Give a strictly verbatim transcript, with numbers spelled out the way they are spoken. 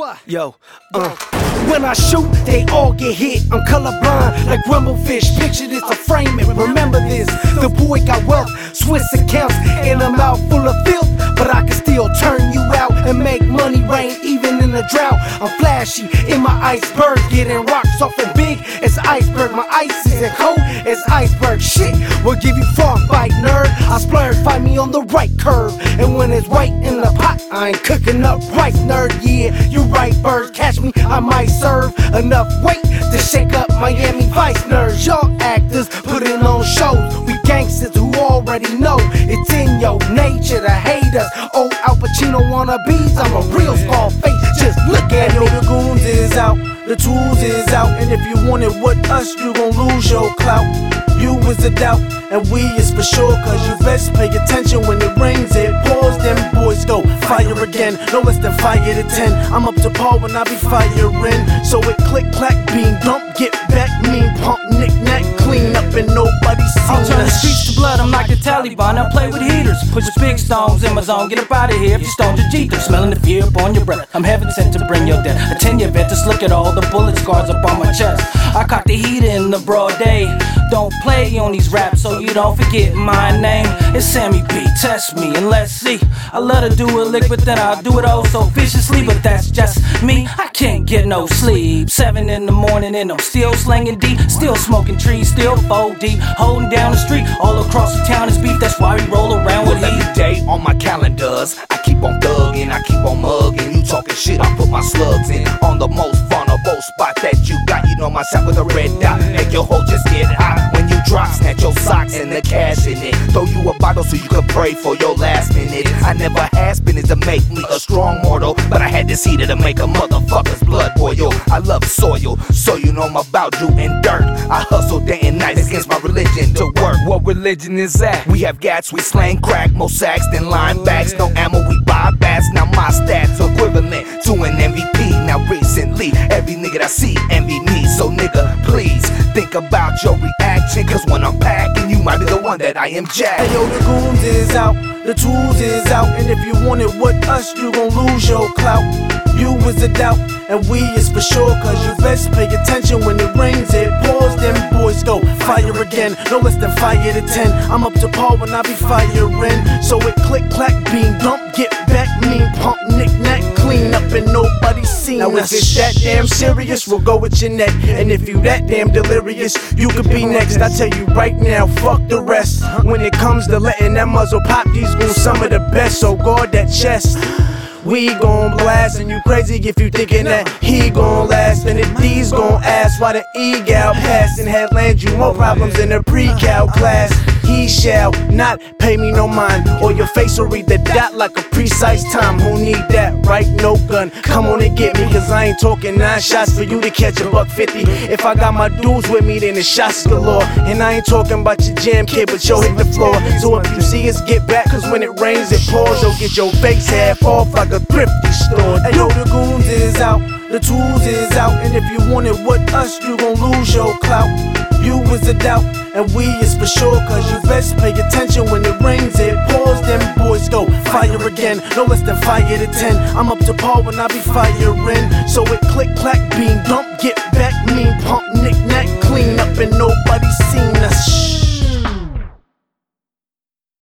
What? Yo, uh. When I shoot, they all get hit. I'm colorblind like Rumblefish. Picture this, I frame it. Remember this. The boy got wealth, Swiss accounts, and a mouth full of filth. But I can still turn you out and make money rain even in a drought. I'm flashy in my iceberg, getting rocks off and big as iceberg. My ice is as cold as iceberg. Shit will give you frostbite, nerd. I splurge, find me on the right curve. And when it's white in the pot, I ain't cooking up rice, nerd. Yeah, you right, birds. Catch me, I might serve enough weight to shake up Miami Vice, nerds. Y'all actors putting on shows. We gangsters who already know it's in your nature to hate us. Oh, Al Pacino wannabes, I'm a real small face. Just look at me. Yo, the goons is out, the tools is out, and if you want it with us, you gon' lose your clout. You is a doubt, and we is for sure, cause you best pay attention when it rains, it pours. Them boys go fire again, no less than fire to ten. I'm up to par when I be firing, so it click, clack, beam, dump, get back, mean, pump, knick, knack, clean up, and nobody seen I'll turn the us. streets to blood, I'm like the Taliban. I play with heaters, push big stones in my zone. Get up out of here if you stoned your Jeter. Smelling the fear up on your breath, I'm heaven sent to bring your death. A ten-year vet, just look at all the bullet scars up on my chest. I cock the heater in the broad day. Don't play on these raps so you don't forget my name. It's Sammy B, test me and let's see. I love to do a lick, but then I'll do it oh so viciously. But that's just me, I can't get no sleep. Seven in the morning and I'm still slinging D. Still smoking trees, still four deep. Holding down the street, all across the town is beef. That's why we roll around with well, heat. every day on my calendars, I keep on thugging, I keep on mugging. You talking shit, I put my slugs in on the most vulnerable spot that you got. You know my sack with a red dot, make your hoe just get hot. When you drop, snatch your socks and the cash in it. Throw you a bottle so you can pray for your last minute. I never had spinach to make me a strong mortal, but I had this heater to make a motherfucker's blood boil. I love soil, so you know I'm about doing dirt. I hustle day and night against my religion to work. What religion is that? We have gats, we slang crack, more sacks than linebacks. No ammo, we buy bats. Now my stats equivalent to an M V P. Now recently, every nigga I see envy me. So nigga, please think about your reaction, cause when I'm packing, you might be the one that I am jacked. Hey yo, the goons is out, the tools is out, and if you want it with us, you gon' lose your clout. You is a doubt, and we is for sure, cause you best pay attention when it rains, it pours. Them boys go fire again, no less than fire to ten. I'm up to par when I be firing, so it click, clack, beam, dump, get back, mean, pump, knick, knack, clean up, and nobody seen us. Now if it's that damn serious, we'll go with your neck, and if you that damn delirious, you could be next. I tell you right now, fuck the rest. When it comes to letting that muzzle pop, these goons some of the best, so guard that chest. We gon' blast, and you crazy if you thinking that he gon' last. And if these gon' ask why the E-gal passed and had land you more problems in the pre-cal class. He shall not pay me no mind, or your face will read the dot like a precise time. Who need that, right? No gun, come on and get me, cause I ain't talking nine shots for you to catch a buck fifty. If I got my dudes with me, then the shots galore. And I ain't talking about your jam kid, but yo hit the floor. So if you see us, get back, cause when it rains it pours. Yo get your face half off like a thrifty store. Hey yo, the goons is out, the tools is out, and if you want it with us, you gon' lose your clout. You is a doubt, and we is for sure, cause you best pay attention when it rains, it pours. Them boys go fire again, no less than fire to ten. I'm up to par when I be firing, so it click, clack, beam, dump, get back, mean, pump, knick, knack, clean up, and nobody seen us.